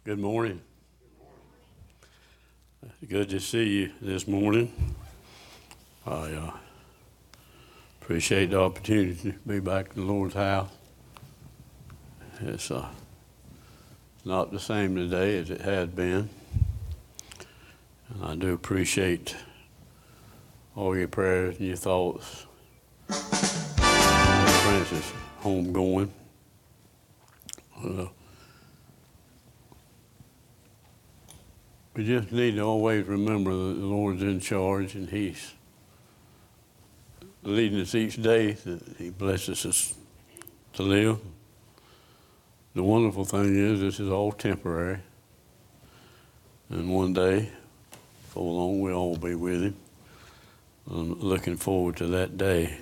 Good morning. Good to see you this morning. I appreciate the opportunity to be back in the Lord's house. It's not the same today as it has been. And I do appreciate all your prayers and your thoughts. Francis, homegoing. We just need to always remember that the Lord's in charge and He's leading us each day, that He blesses us to live. The wonderful thing is this is all temporary. And one day, before long, we'll all be with Him. I'm looking forward to that day.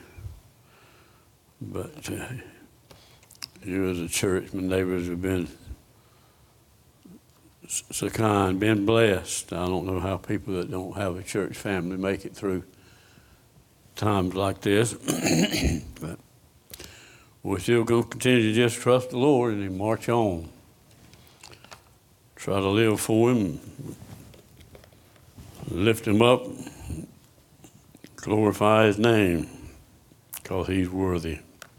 But you as a church, my neighbors have been so kind, been blessed. I don't know how people that don't have a church family make it through times like this. But we're still going to continue to just trust the Lord and march on. Try to live for Him, lift Him up, glorify His name, because He's worthy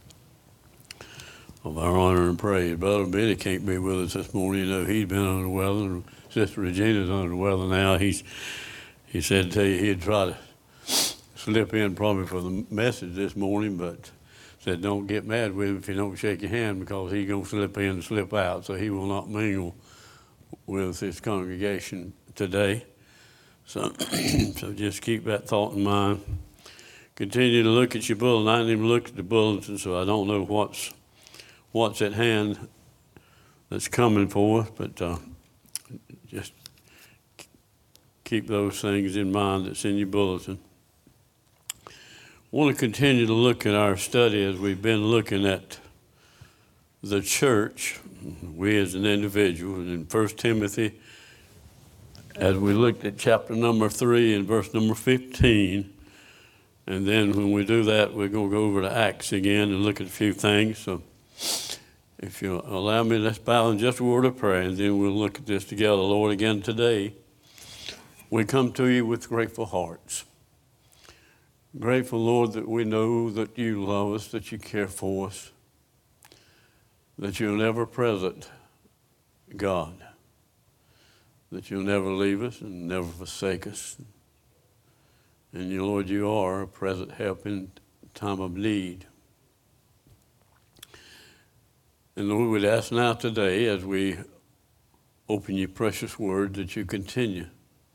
of our honor and praise. Brother Billy can't be with us this morning. You know, he's been under the weather, and Sister Regina's under the weather now. He said to you he'd try to slip in probably for the message this morning, but said don't get mad with him if you don't shake your hand, because he's going to slip in and slip out, so he will not mingle with his congregation today. So, so just keep that thought in mind. Continue to look at your bulletin. I didn't even look at the bulletin, so I don't know what's at hand that's coming for us, but just keep those things in mind that's in your bulletin. I want to continue to look at our study as we've been looking at the church, we as an individual. And in 1 Timothy, as we looked at chapter number 3 and verse number 15, and then when we do that, we're going to go over to Acts again and look at a few things. So if you allow me, let's bow in just a word of prayer, and then we'll look at this together. Lord, again today, we come to you with grateful hearts. Grateful, Lord, that we know that you love us, that you care for us, that you're never present, God, that you'll never leave us and never forsake us. And you, Lord, you are a present help in time of need. And Lord, we'd ask now today, as we open your precious word, that you continue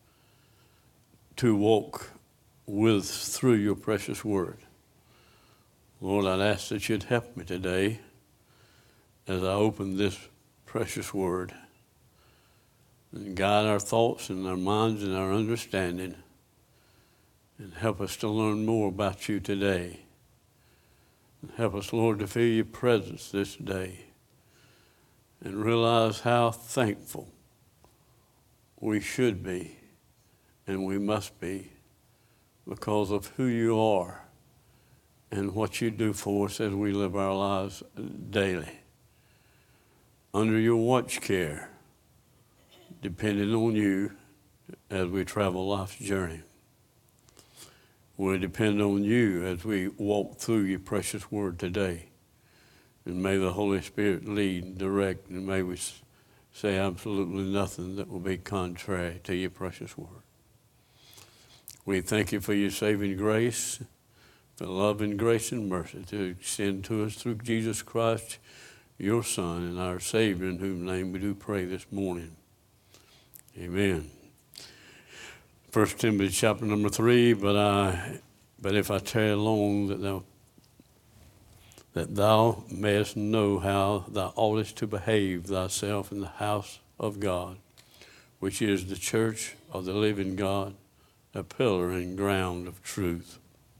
to walk through your precious word. Lord, I'd ask that you'd help me today as I open this precious word, and guide our thoughts and our minds and our understanding, and help us to learn more about you today. And help us, Lord, to feel your presence this day, and realize how thankful we should be and we must be because of who you are and what you do for us as we live our lives daily. Under your watch care, depending on you as we travel life's journey. We depend on you as we walk through your precious word today. And may the Holy Spirit lead and direct, and may we say absolutely nothing that will be contrary to your precious word. We thank you for your saving grace, the love and grace and mercy to extend to us through Jesus Christ, your Son and our Savior, in whose name we do pray this morning. Amen. 1 Timothy chapter number 3, but if I tarry long, that thou mayest know how thou oughtest to behave thyself in the house of God, which is the church of the living God, a pillar and ground of truth.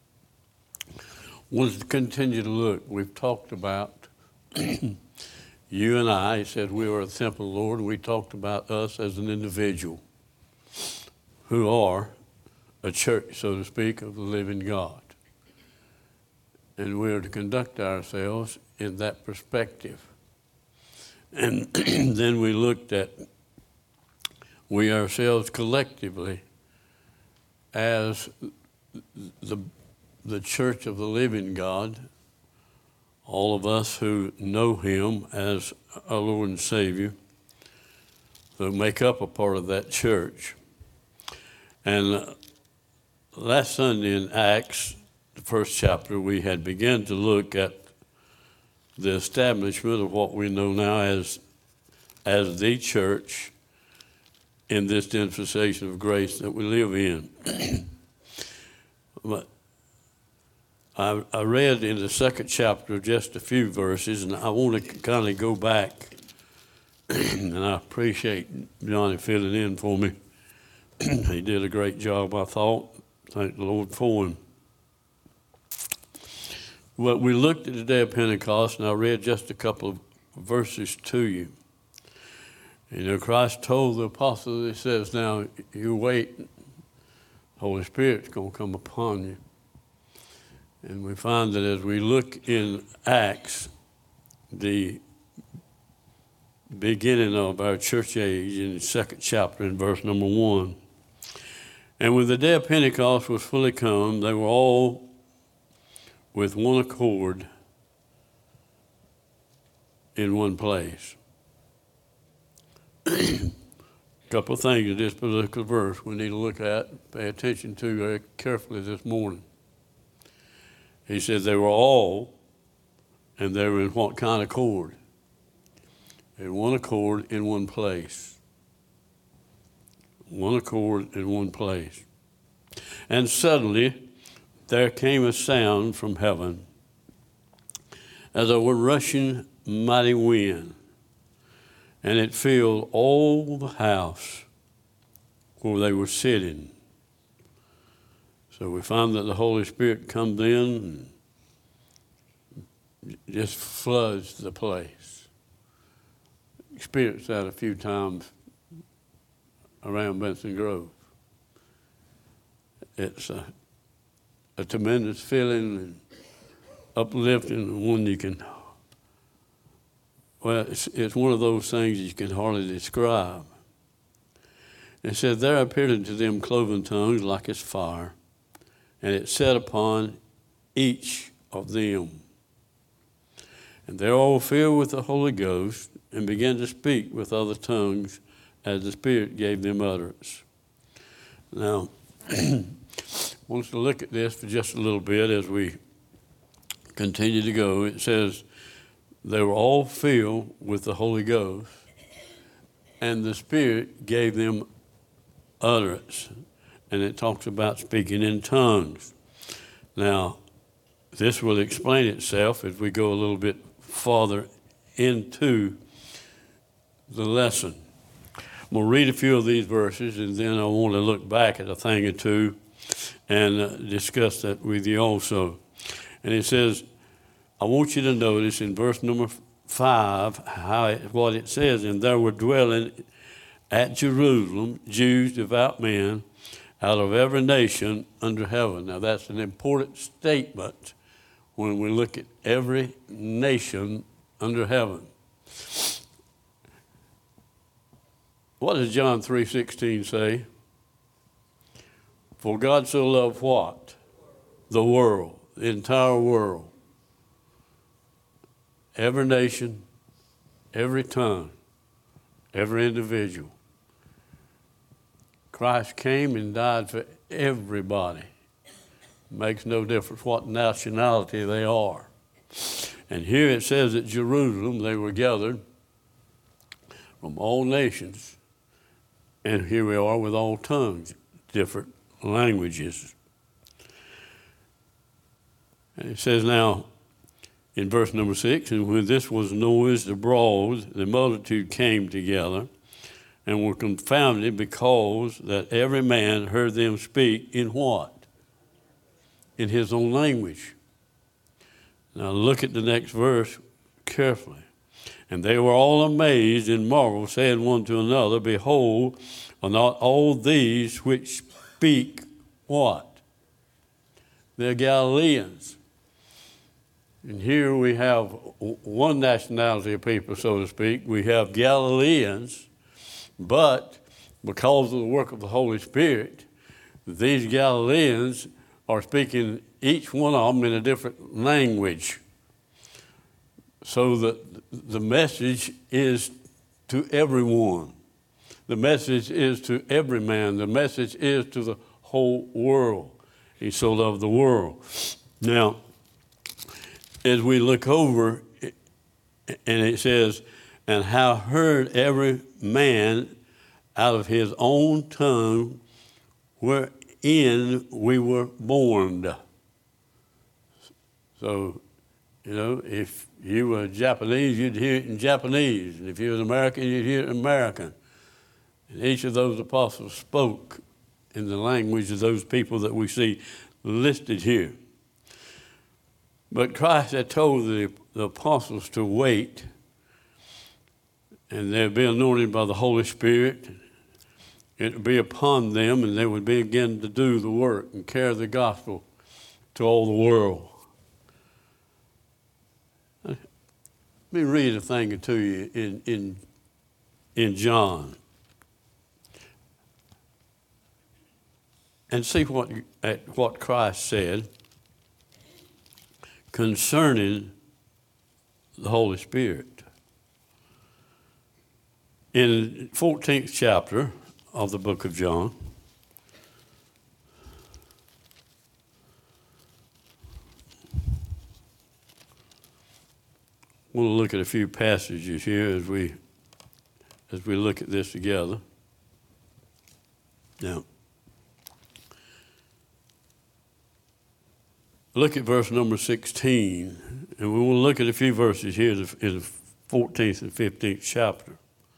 Want to continue to look. We've talked about you and I. He said we are a temple of the Lord, and we talked about us as an individual who are a church, so to speak, of the living God. And we are to conduct ourselves in that perspective. And then we looked at we ourselves collectively, as the church of the living God, all of us who know him as our Lord and Savior, who make up a part of that church. And last Sunday in Acts, the first chapter, we had begun to look at the establishment of what we know now as the church in this dispensation of grace that we live in. But I read in the second chapter just a few verses, and I want to kind of go back, and I appreciate Johnny filling in for me. He did a great job, I thought. Thank the Lord for him. Well, we looked at the day of Pentecost, and I read just a couple of verses to you. You know, Christ told the apostles, he says, now you wait, the Holy Spirit's going to come upon you. And we find that as we look in Acts, the beginning of our church age in the second chapter in verse number 1. And when the day of Pentecost was fully come, they were all with one accord in one place. A couple of things in this particular verse we need to look at, pay attention to very carefully this morning. He said they were all, and they were in what kind of accord? In one accord in one place. One accord in one place. And suddenly there came a sound from heaven as of a rushing mighty wind, and it filled all the house where they were sitting. So we find that the Holy Spirit comes in and just floods the place. Experienced that a few times around Benson Grove. It's a tremendous feeling and uplifting, and one you can, well, it's one of those things you can hardly describe. It said, there appeared unto them cloven tongues like as fire, and it sat upon each of them. And they all filled with the Holy Ghost and began to speak with other tongues as the Spirit gave them utterance. Now, I want us to look at this for just a little bit as we continue to go. It says, they were all filled with the Holy Ghost, and the Spirit gave them utterance. And it talks about speaking in tongues. Now, this will explain itself as we go a little bit farther into the lesson. I'm going to read a few of these verses, and then I want to look back at a thing or two and discuss that with you also. And it says, I want you to notice in verse number 5 what it says, and there were dwelling at Jerusalem Jews, devout men, out of every nation under heaven. Now that's an important statement when we look at every nation under heaven. What does John 3:16 say? For God so loved what? The world, the entire world. Every nation, every tongue, every individual. Christ came and died for everybody. Makes no difference what nationality they are. And here it says at Jerusalem they were gathered from all nations. And here we are with all tongues, different languages. And it says now in verse number 6, and when this was noised abroad, the multitude came together and were confounded because that every man heard them speak in what? In his own language. Now look at the next verse carefully. And they were all amazed and marveled, saying one to another, behold, are not all these which speak what? They're Galileans. And here we have one nationality of people, so to speak. We have Galileans, but because of the work of the Holy Spirit, these Galileans are speaking, each one of them, in a different language, so that the message is to everyone. The message is to every man. The message is to the whole world. He so loved the world. Now, as we look over, and it says, and how heard every man out of his own tongue wherein we were born. So, if you were Japanese, you'd hear it in Japanese. And if you were American, you'd hear it in American. And each of those apostles spoke in the language of those people that we see listed here. But Christ had told the apostles to wait, and they'd be anointed by the Holy Spirit. It would be upon them, and they would begin to do the work and carry the gospel to all the world. Let me read a thing or two in John, and see what Christ said concerning the Holy Spirit. In the 14th chapter of the book of John, we'll look at a few passages here as we look at this together. Now, look at verse number 16, and we will look at a few verses here in the 14th and 15th chapter.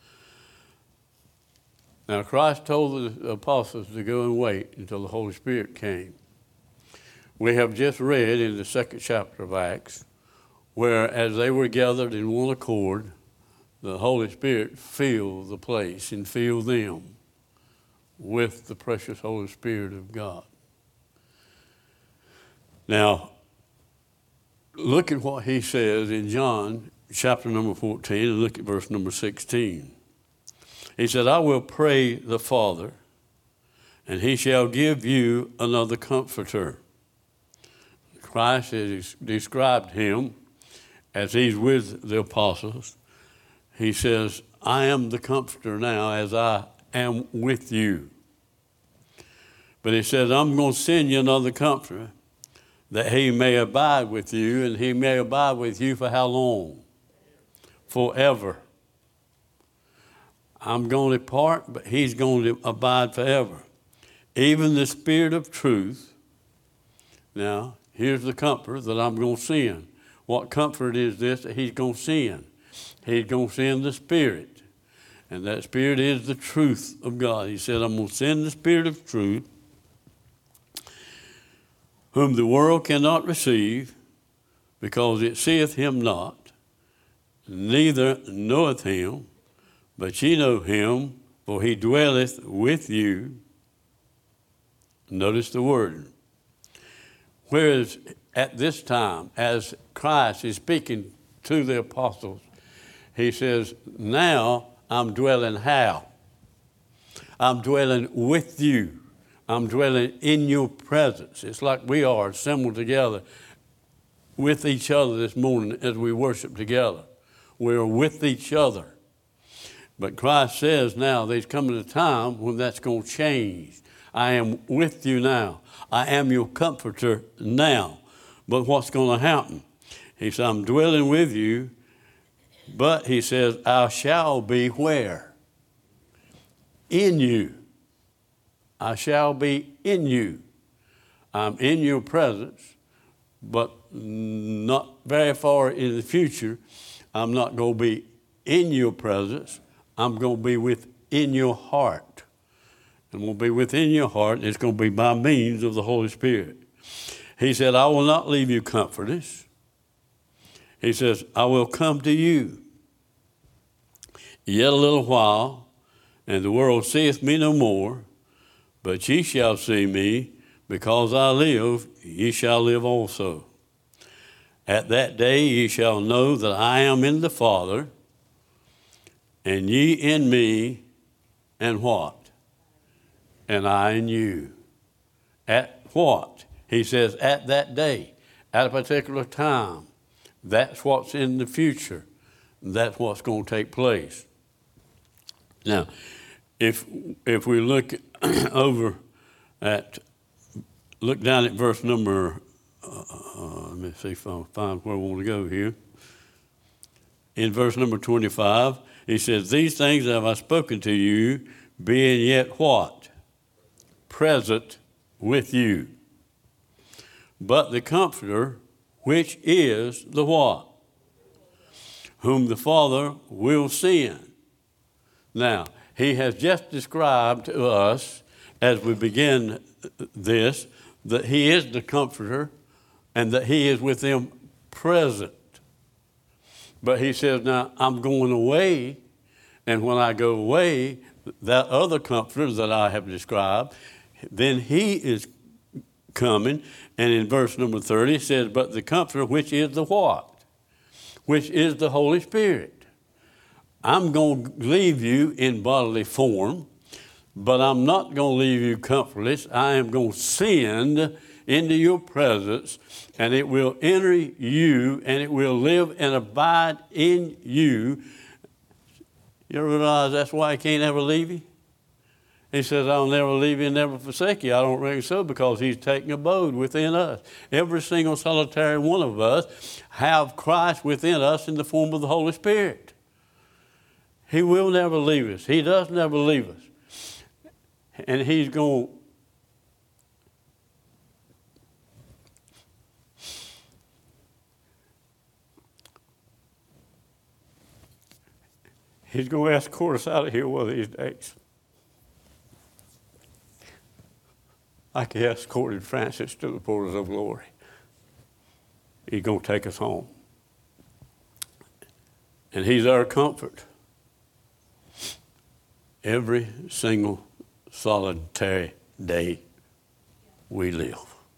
Now, Christ told the apostles to go and wait until the Holy Spirit came. We have just read in the 2nd chapter of Acts, where as they were gathered in one accord, the Holy Spirit filled the place and filled them with the precious Holy Spirit of God. Now, look at what he says in John chapter number 14, and look at verse number 16. He said, I will pray the Father, and he shall give you another comforter. Christ has described him as he's with the apostles. He says, I am the comforter now as I am with you. But he says, I'm going to send you another comforter that he may abide with you, and he may abide with you for how long? Forever. I'm going to depart, but he's going to abide forever. Even the Spirit of truth. Now, here's the comfort that I'm going to send. What comfort is this that he's going to send? He's going to send the Spirit. And that Spirit is the truth of God. He said, I'm going to send the Spirit of truth, whom the world cannot receive, because it seeth him not, neither knoweth him, but ye know him, for he dwelleth with you. Notice the word. Whereas at this time, as Christ is speaking to the apostles, he says, now I'm dwelling how? I'm dwelling with you. I'm dwelling in your presence. It's like we are assembled together with each other this morning as we worship together. We're with each other. But Christ says now there's coming a time when that's going to change. I am with you now. I am your comforter now. But what's going to happen? He said, I'm dwelling with you, but he says, I shall be where? In you. I shall be in you. I'm in your presence, but not very far in the future. I'm not going to be in your presence. I'm going to be within your heart. I'm going to be within your heart, and it's going to be by means of the Holy Spirit. He said, I will not leave you comfortless. He says, I will come to you. Yet a little while, and the world seeth me no more, but ye shall see me, because I live, ye shall live also. At that day ye shall know that I am in the Father, and ye in me, and what? and I in you. At what? He says, at that day, at a particular time. That's what's in the future. That's what's going to take place. Now, if we look over at, look down at verse number, let me see if I find where I want to go here. In verse number 25, he says, these things have I spoken to you, being yet what? Present with you. But the Comforter, which is the what? Whom the Father will send. Now, he has just described to us, as we begin this, that he is the Comforter and that he is with them present. But he says, now, I'm going away, and when I go away, that other Comforter that I have described, then he is coming. And in verse number 30, it says, but the Comforter, which is the what? Which is the Holy Spirit. I'm going to leave you in bodily form, but I'm not going to leave you comfortless. I am going to send into your presence, and it will enter you, and it will live and abide in you. You realize that's why he can't ever leave you? He says, I'll never leave you and never forsake you. I don't reckon so, because he's taking abode within us. Every single solitary one of us have Christ within us in the form of the Holy Spirit. He will never leave us. He does never leave us. And he's going to escort us out of here one of these days. Like he escorted Francis to the portals of glory. He's going to take us home. And he's our comfort. Every single solitary day we live.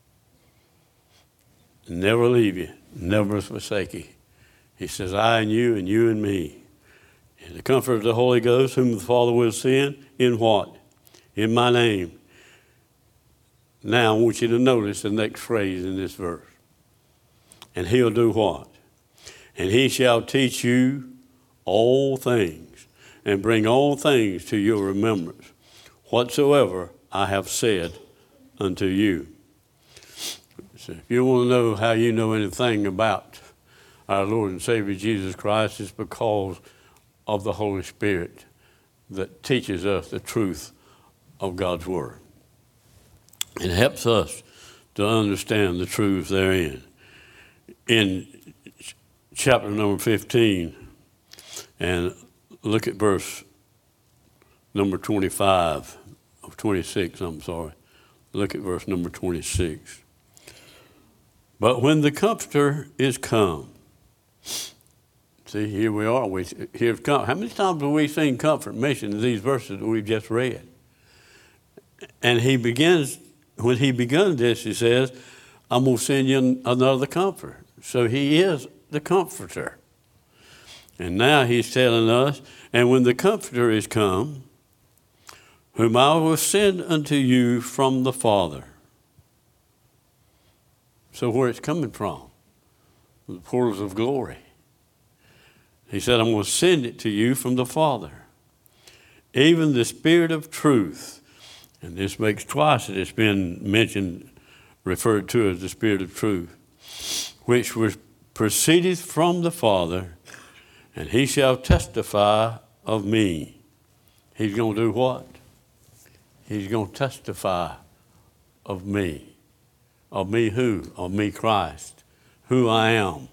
Never leave you, never forsake you. He says, I and you and me. And the comfort of the Holy Ghost, whom the Father will send, in what? In my name. Now I want you to notice the next phrase in this verse. And he'll do what? And he shall teach you all things, and bring all things to your remembrance, whatsoever I have said unto you. So if you want to know how you know anything about our Lord and Savior Jesus Christ, it's because of the Holy Spirit that teaches us the truth of God's Word. It helps us to understand the truth therein. In chapter number 15, and look at verse number 25, of 26, I'm sorry. Look at verse number 26. But when the Comforter is come, see, here we are. How many times have we seen comfort mentioned in these verses that we've just read? And when he begun this, he says, I'm going to send you another Comforter. So he is the Comforter. And now he's telling us, and when the Comforter is come, whom I will send unto you from the Father. So where it's coming from? The portals of glory. He said, I'm going to send it to you from the Father. Even the Spirit of truth. And this makes twice that it's been mentioned, referred to as the Spirit of truth, which proceedeth from the Father, and he shall testify of me. He's going to do what? He's going to testify of me. Of me who? Of me, Christ. Who I am.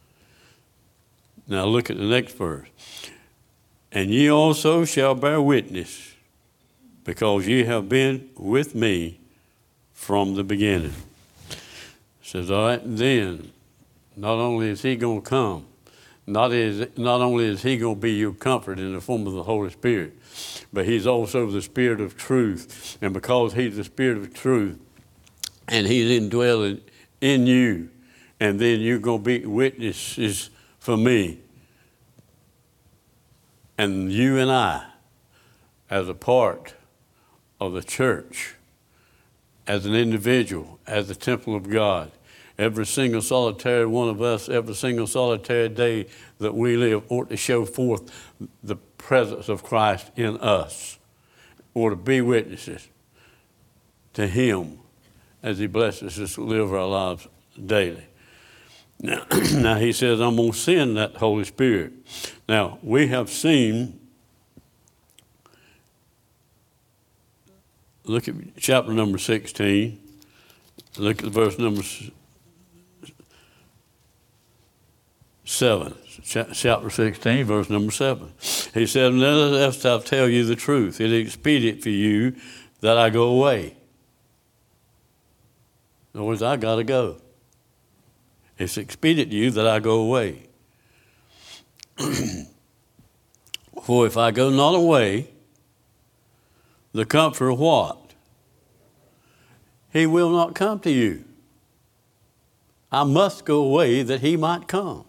Now look at the next verse. And ye also shall bear witness, because ye have been with me from the beginning. It says, all right, then, not only is he going to come, not only is he going to be your comfort in the form of the Holy Spirit, but he's also the Spirit of truth. And because he's the Spirit of truth, and he's indwelling in you, and then you're going to be witnesses for me. And you and I, as a part of the church, as an individual, as the temple of God. Every single solitary one of us, every single solitary day that we live ought to show forth the presence of Christ in us, or to be witnesses to Him as He blesses us to live our lives daily. Now He says, I'm going to send that Holy Spirit. Now, we have seen, look at chapter number 16, look at verse number 7. Chapter 16, verse number 7. He said, nevertheless, I'll tell you the truth. It is expedient for you that I go away. In other words, I got to go. It's expedient to you that I go away. For if I go not away, the Comforter what? He will not come to you. I must go away that He might come.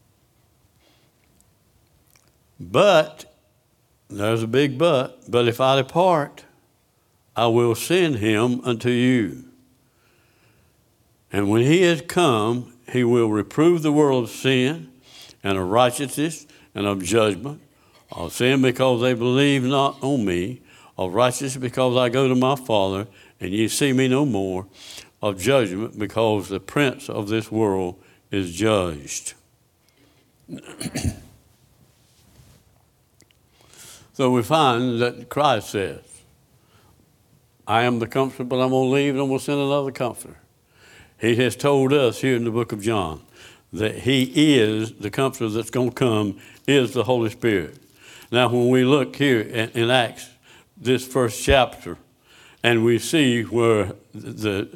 But, there's a big but if I depart, I will send Him unto you. And when He is come, He will reprove the world of sin and of righteousness and of judgment, of sin because they believe not on me, of righteousness because I go to my Father, and ye see me no more, of judgment because the prince of this world is judged. So we find that Christ says, I am the Comforter, but I'm going to leave and I'm going to send another Comforter. He has told us here in the book of John that He is the Comforter that's going to come, is the Holy Spirit. Now, when we look here in Acts, this first chapter, and we see where the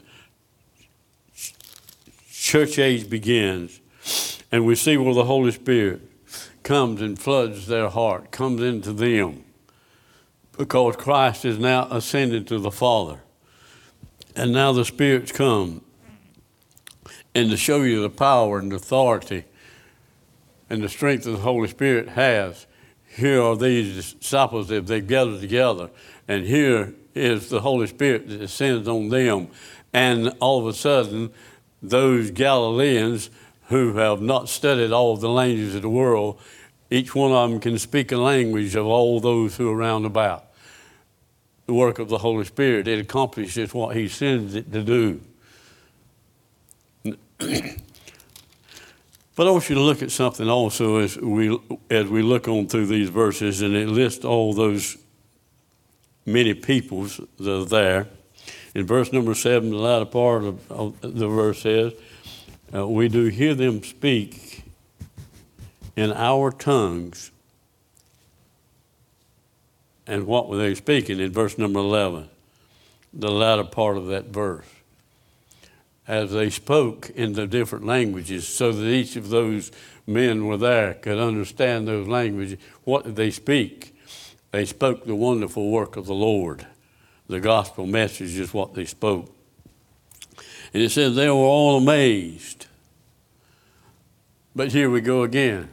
church age begins, and we see where the Holy Spirit comes and floods their heart, comes into them, because Christ is now ascended to the Father. And now the Spirit's come, and to show you the power and authority and the strength that the Holy Spirit has, here are these disciples that they've gathered together, and here is the Holy Spirit that descends on them. And all of a sudden, those Galileans who have not studied all of the languages of the world, each one of them can speak a language of all those who are round about. The work of the Holy Spirit, it accomplishes what He sends it to do. But I want you to look at something also as we look on through these verses, and it lists all those many peoples that are there. In verse number 7, the latter part of the verse says, we do hear them speak in our tongues. And what were they speaking in verse number 11? The latter part of that verse. As they spoke in the different languages, so that each of those men were there could understand those languages. What did they speak? They spoke the wonderful work of the Lord. The gospel message is what they spoke. And it says they were all amazed. But here we go again.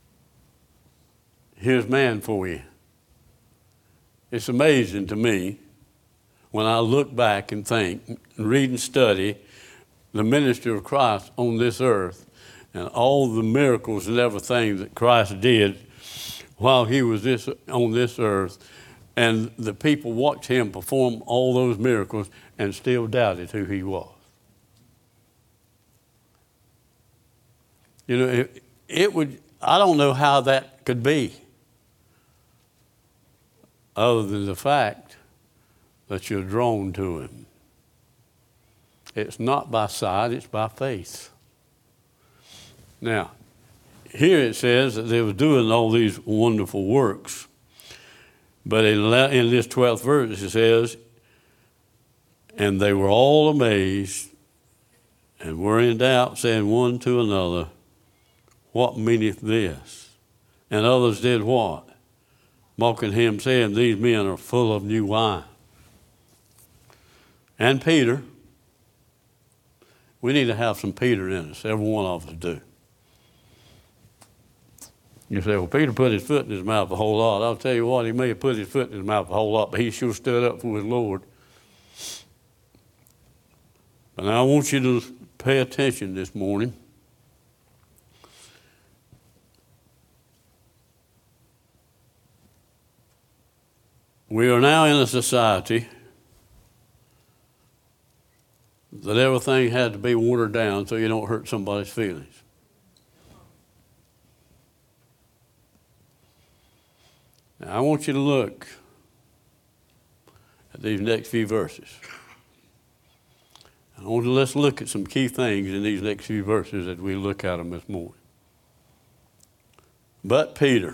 Here's man for you. It's amazing to me when I look back and think and read and study the ministry of Christ on this earth and all the miracles and everything that Christ did while He was on this earth, and the people watched Him perform all those miracles and still doubted who He was. You know, it would, I don't know how that could be, other than the fact that you're drawn to Him. It's not by sight, it's by faith. Now, here it says that they were doing all these wonderful works. But in this 12th verse it says, and they were all amazed and were in doubt, saying one to another, what meaneth this? And others did what? Mocking Him, saying, these men are full of new wine. And Peter, we need to have some Peter in us. Every one of us do. You say, well, Peter put his foot in his mouth a whole lot. I'll tell you what, he may have put his foot in his mouth a whole lot, but he sure stood up for his Lord. And I want you to pay attention this morning. We are now in a society that everything had to be watered down so you don't hurt somebody's feelings. Now, I want you to look at these next few verses. Let's look at some key things in these next few verses as we look at them this morning. But Peter.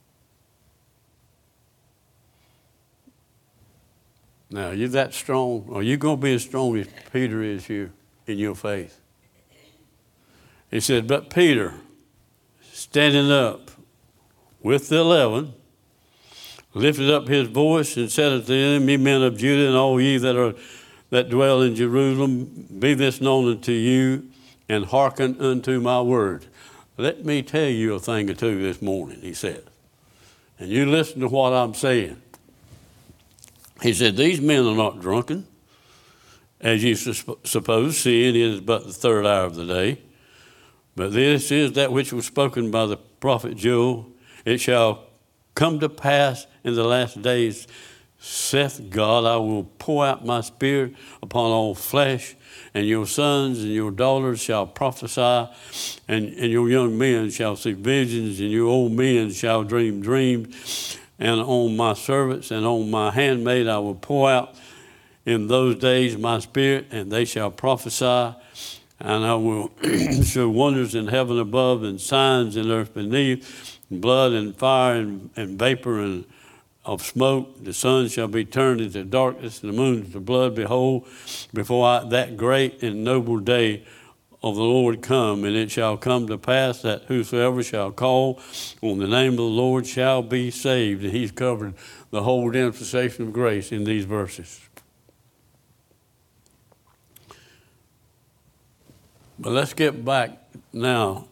Now, you that strong? Are you going to be as strong as Peter is here in your faith? He said, but Peter, standing up with the 11, lifted up his voice and said unto them, ye men of Judah, and all ye that dwell in Jerusalem, be this known unto you, and hearken unto my word. Let me tell you a thing or two this morning, he said. And you listen to what I'm saying. He said, these men are not drunken, as you suppose, seeing it is but the third hour of the day. But this is that which was spoken by the prophet Joel. It shall come to pass in the last days, saith God, I will pour out my spirit upon all flesh, and your sons and your daughters shall prophesy, and your young men shall see visions, and your old men shall dream dreams. And on my servants and on my handmaid I will pour out in those days my spirit, and they shall prophesy. And I will show wonders in heaven above and signs in earth beneath, blood and fire and vapor and of smoke. The sun shall be turned into darkness and the moon into blood. Behold, before that great and noble day of the Lord come, and it shall come to pass that whosoever shall call on the name of the Lord shall be saved. And he's covered the whole dispensation of grace in these verses. But let's get back now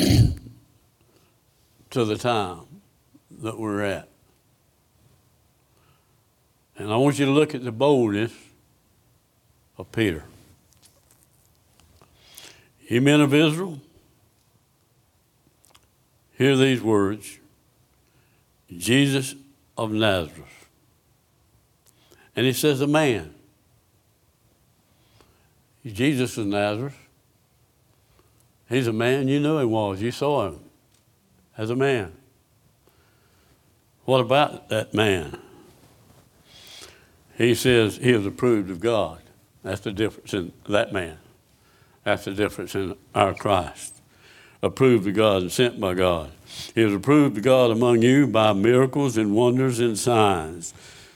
to the time that we're at. And I want you to look at the boldness of Peter. Ye men of Israel, hear these words, Jesus of Nazareth. And he says a man. Jesus of Nazareth. He's a man, you know he was. You saw him as a man. What about that man? He says he was approved of God. That's the difference in that man. That's the difference in our Christ. Approved of God and sent by God. He was approved of God among you by miracles and wonders and signs,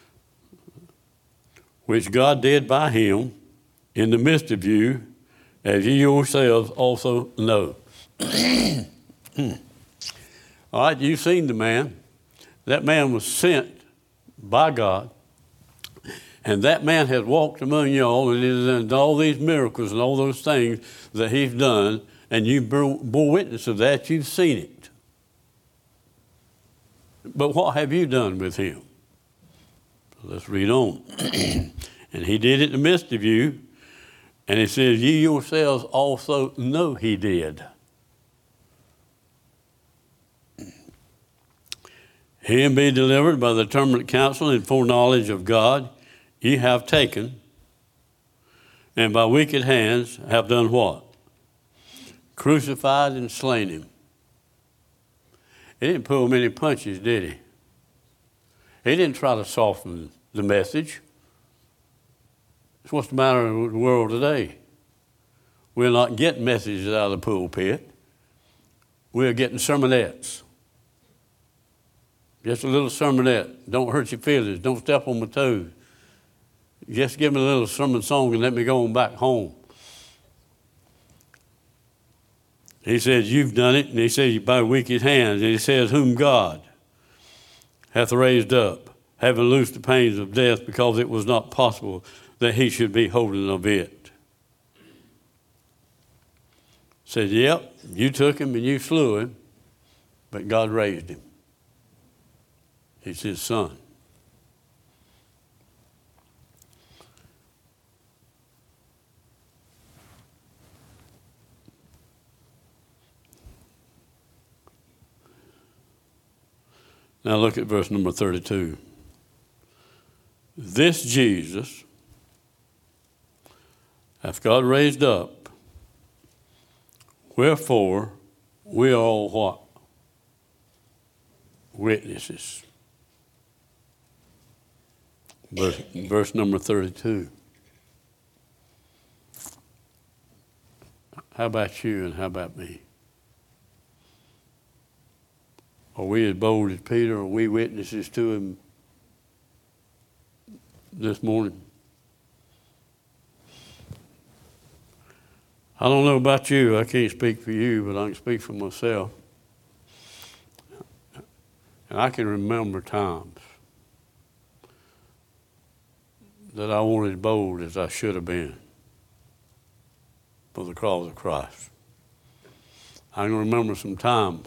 which God did by him in the midst of you, as ye yourselves also know. All right, you've seen the man. That man was sent by God. And that man has walked among y'all and has done all these miracles and all those things that he's done, and you bore witness of that. You've seen it. But what have you done with him? Let's read on. And he did it in the midst of you, and it says, ye yourselves also know he did. Him be delivered by the determinate counsel and foreknowledge of God, ye have taken, and by wicked hands have done what? Crucified and slain him. He didn't pull many punches, did he? He didn't try to soften the message. That's what's the matter with the world today. We're not getting messages out of the pulpit. We're getting sermonettes. Just a little sermonette. Don't hurt your feelings. Don't step on my toes. Just give me a little sermon song and let me go on back home. He says, you've done it. And he says, by wicked hands. And he says, whom God hath raised up, having loosed the pains of death, because it was not possible that he should be holding of it. Said, yep, you took him and you slew him. but God raised him. He's his son. Now look at verse number 32. This Jesus hath God raised up, wherefore we are all what? Witnesses. Verse number 32. How about you and how about me? Are we as bold as Peter? Are we witnesses to him this morning? I don't know about you. I can't speak for you, but I can speak for myself. And I can remember times that I wasn't as bold as I should have been for the cause of Christ. I can remember some times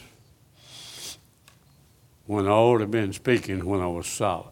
when I ought to have been speaking when I was silent.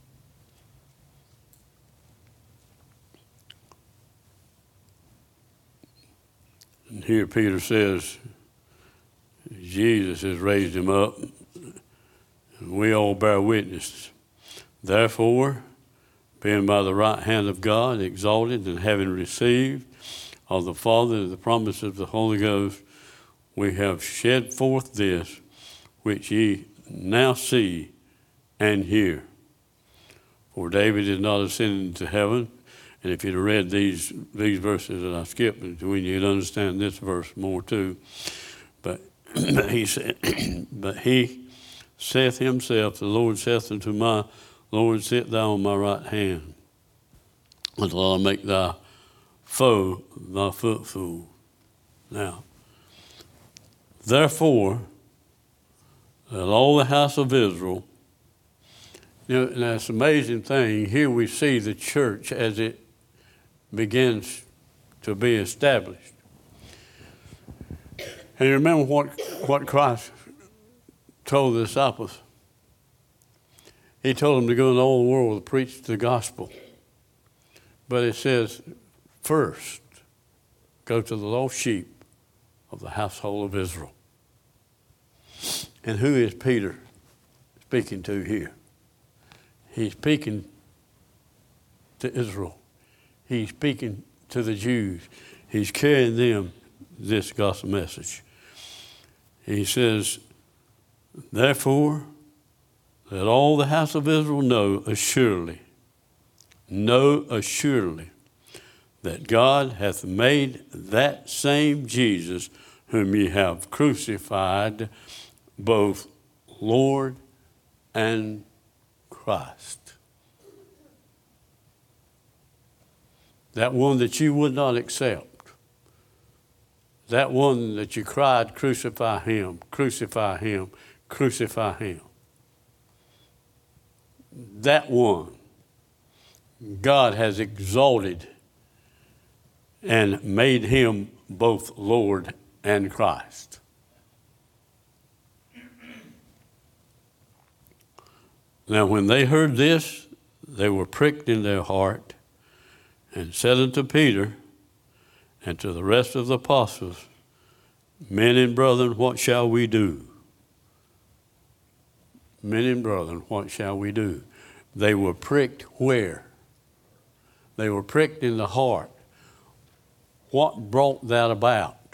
And here Peter says, Jesus has raised him up, and we all bear witness. Therefore, being by the right hand of God exalted, and having received of the Father the promise of the Holy Ghost, we have shed forth this which ye now see and hear. For David is not ascended into heaven. And if you'd have read these verses that I skipped between, you'd understand this verse more too. But he said, but he saith himself, the Lord saith unto my Lord, sit thou on my right hand, until I make thy foe thy footstool. Now, therefore, that all the house of Israel, you know, and that's an amazing thing. Here we see the church as it begins to be established. And you remember what Christ told the disciples? He told them to go into all the world to preach the gospel. But it says, first, go to the lost sheep of the household of Israel. And who is Peter speaking to here? He's speaking to Israel. He's speaking to the Jews. He's carrying them this gospel message. He says, therefore, let all the house of Israel know assuredly, that God hath made that same Jesus whom ye have crucified both Lord and Christ. That one that you would not accept, that one that you cried, crucify him, crucify him, crucify him. That one God has exalted and made him both Lord and Christ. Now, when they heard this, they were pricked in their heart, and said unto Peter and to the rest of the apostles, men and brethren, what shall we do? Men and brethren, what shall we do? They were pricked where? They were pricked in the heart. What brought that about?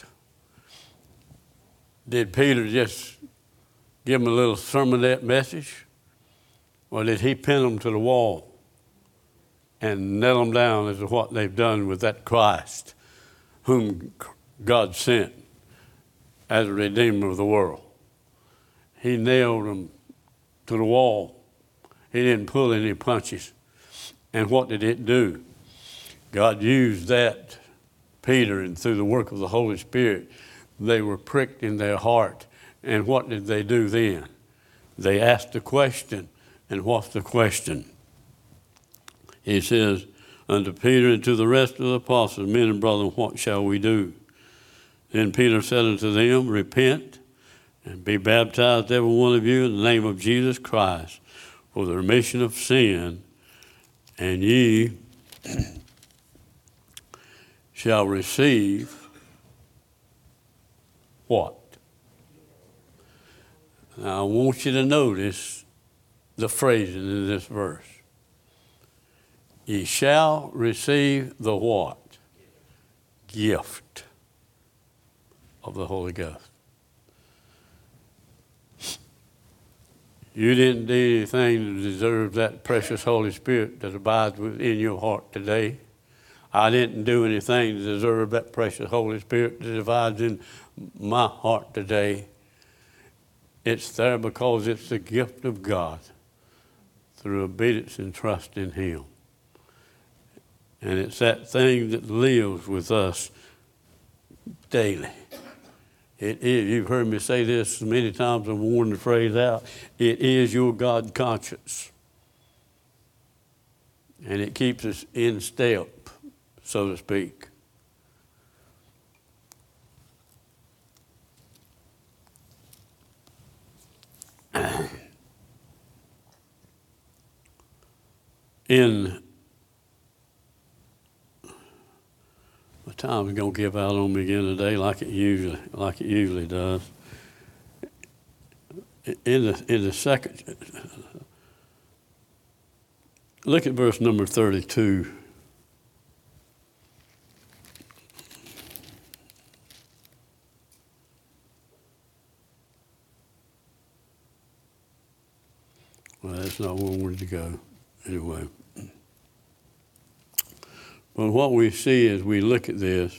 Did Peter just give them a little sermonette message? Or did he pin them to the wall and nail them down as to what they've done with that Christ whom God sent as a Redeemer of the world? He nailed them to the wall. He didn't pull any punches. And what did it do? God used that, Peter, and through the work of the Holy Spirit, they were pricked in their heart. And what did they do then? They asked the question. And what's the question? He says, unto Peter and to the rest of the apostles, men and brethren, what shall we do? Then Peter said unto them, repent and be baptized, every one of you, in the name of Jesus Christ for the remission of sin, and ye shall receive what? Now, I want you to notice the phrasing in this verse. Ye shall receive the what? Gift of the Holy Ghost. You didn't do anything to deserve that precious Holy Spirit that abides within your heart today. I didn't do anything to deserve that precious Holy Spirit that abides in my heart today. It's there because it's the gift of God through obedience and trust in Him. And it's that thing that lives with us daily. It is, you've heard me say this many times, I've worn the phrase out, it is your God conscience. And it keeps us in step, so to speak. My time is going to give out on me again today, like it usually does. In the second, look at verse number 32. Well, that's not where we wanted to go. Anyway. But what we see as we look at this,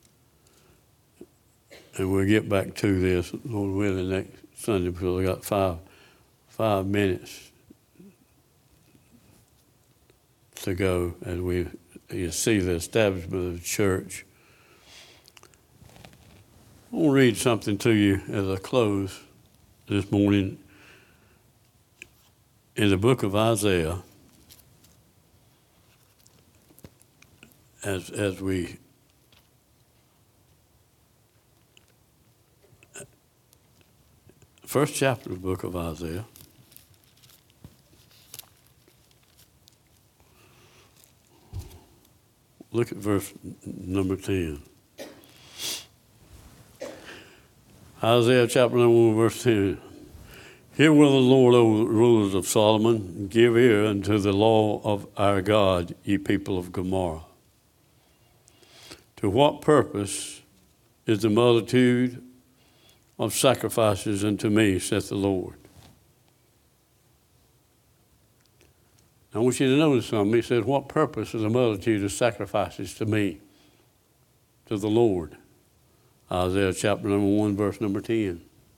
and we'll get back to this, Lord willing, next Sunday, because we got five minutes to go as you see the establishment of the church. I want to read something to you as I close this morning in the book of Isaiah. As we first chapter of the book of Isaiah. Look at verse number 10. Isaiah chapter number 1, verse 10. Hear will the Lord, O rulers of Solomon, give ear unto the law of our God, ye people of Gomorrah. To what purpose is the multitude of sacrifices unto me, saith the Lord? I want you to notice something. He says, what purpose is the multitude of sacrifices to me, to the Lord? Isaiah chapter number 1, verse number 10.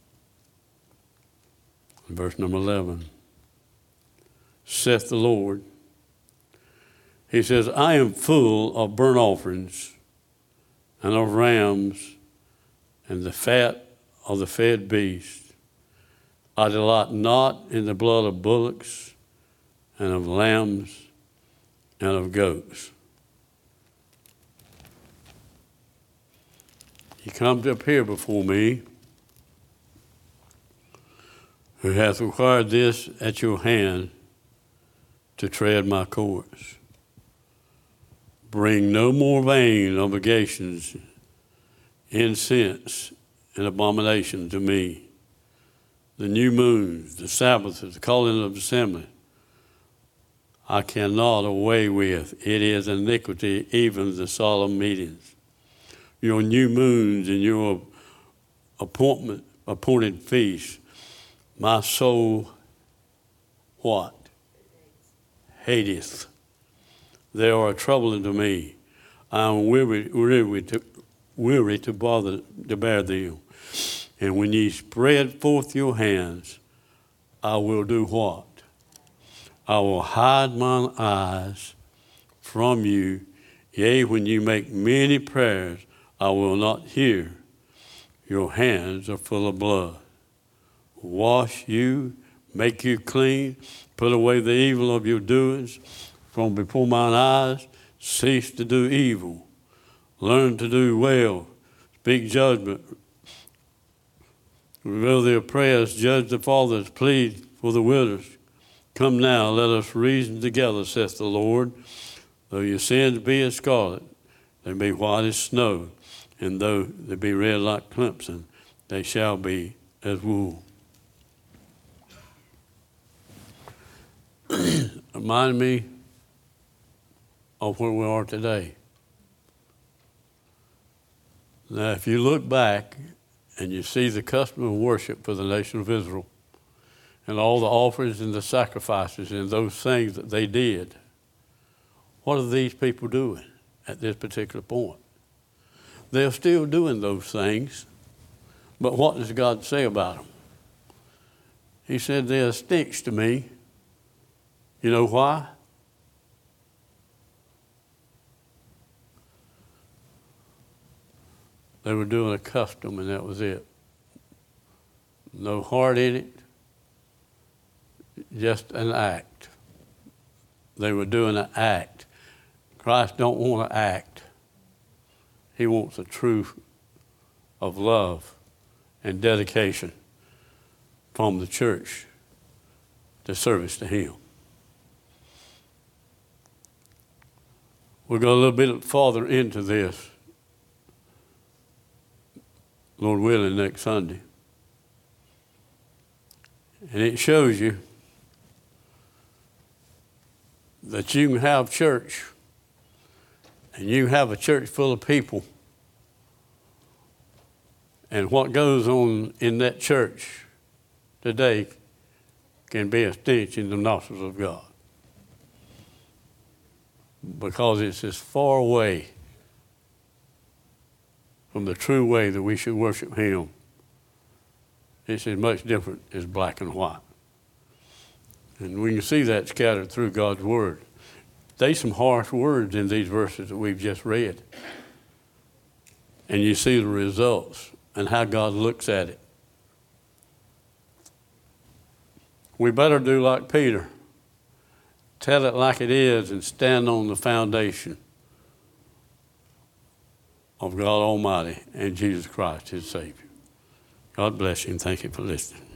And verse number 11. Saith the Lord. He says, I am full of burnt offerings and of rams, and the fat of the fed beast. I delight not in the blood of bullocks, and of lambs, and of goats. He comes up here before me, who hath required this at your hand to tread my courts. Bring no more vain obligations, incense, and abomination to me. The new moons, the Sabbaths, the calling of assembly, I cannot away with. It is iniquity, even the solemn meetings. Your new moons and your appointed feasts, my soul, what? Hateth. They are a trouble unto me. I am weary to bother to bear them. And when ye spread forth your hands, I will do what? I will hide mine eyes from you. Yea, when you make many prayers, I will not hear. Your hands are full of blood. Wash you, make you clean, put away the evil of your doings from before mine eyes. Cease to do evil. Learn to do well. Speak judgment. Reveal their prayers, judge the fathers, plead for the widows. Come now, let us reason together, saith the Lord. Though your sins be as scarlet, they be white as snow, and though they be red like crimson, they shall be as wool. Remind me of where we are today. Now, if you look back and you see the custom of worship for the nation of Israel and all the offerings and the sacrifices and those things that they did, what are these people doing at this particular point? They're still doing those things, but what does God say about them? He said, they're stinks to me. You know why? They were doing a custom, and that was it. No heart in it, just an act. They were doing an act. Christ don't want to act. He wants a truth of love and dedication from the church to service to Him. We'll go a little bit farther into this, Lord willing, next Sunday. And it shows you that you can have church, and you have a church full of people, and what goes on in that church today can be a stench in the nostrils of God, because it's as far away from the true way that we should worship Him. It's as much different as black and white. And we can see that scattered through God's Word. There's some harsh words in these verses that we've just read. And you see the results and how God looks at it. We better do like Peter. Tell it like it is and stand on the foundation of God Almighty and Jesus Christ, His Savior. God bless you and thank you for listening.